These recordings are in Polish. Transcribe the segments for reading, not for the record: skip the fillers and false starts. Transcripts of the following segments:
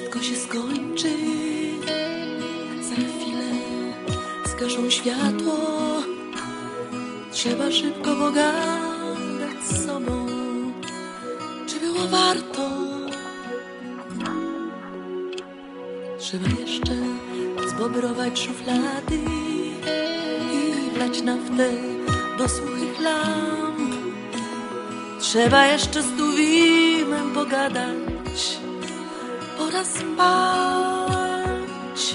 wszystko się skończy. Za chwilę zgaszą światło. Trzeba szybko pogadać z sobą. Czy było warto? Trzeba jeszcze zbobrować szuflady i wlać naftę do suchych lamp. Trzeba jeszcze z Tuwimem pogadać. Pora spać.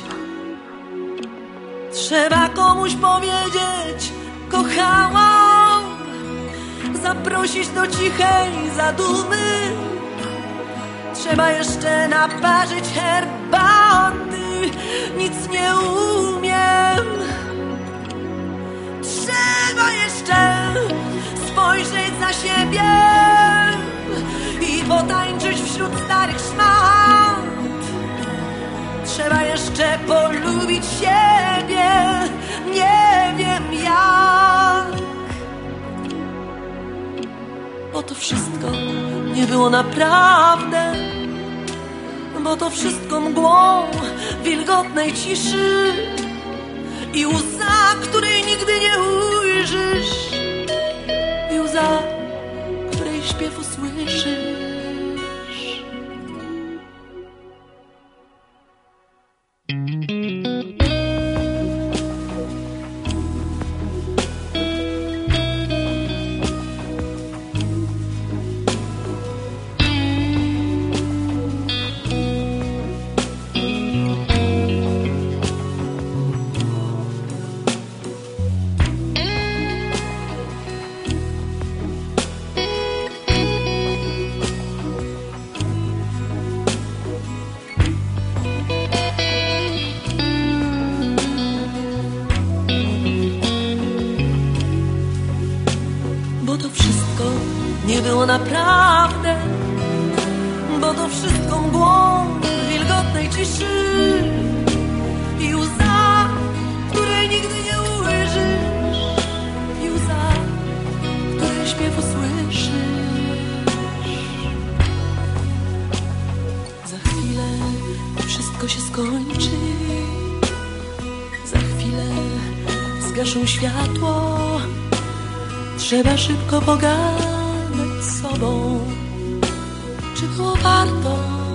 Trzeba komuś powiedzieć kochałam, zaprosić do cichej zadumy. Trzeba jeszcze naparzyć herbaty, nic nie umiem. Trzeba jeszcze spojrzeć za siebie i potańczyć wśród starych szmat. Trzeba jeszcze polubić siebie, nie wiem jak. Bo to wszystko nie było naprawdę, bo to wszystko mgłą wilgotnej ciszy i łza, której nigdy nie ujrzysz, i łza, której śpiew usłyszysz. Bo to wszystko nie było naprawdę, bo to wszystko mgłą wilgotnej ciszy i łza, której nigdy nie ujrzysz, i łza, której śpiew usłyszysz. Za chwilę wszystko się skończy, za chwilę zgaszą światło. Trzeba szybko pogadać z sobą. Czy było warto?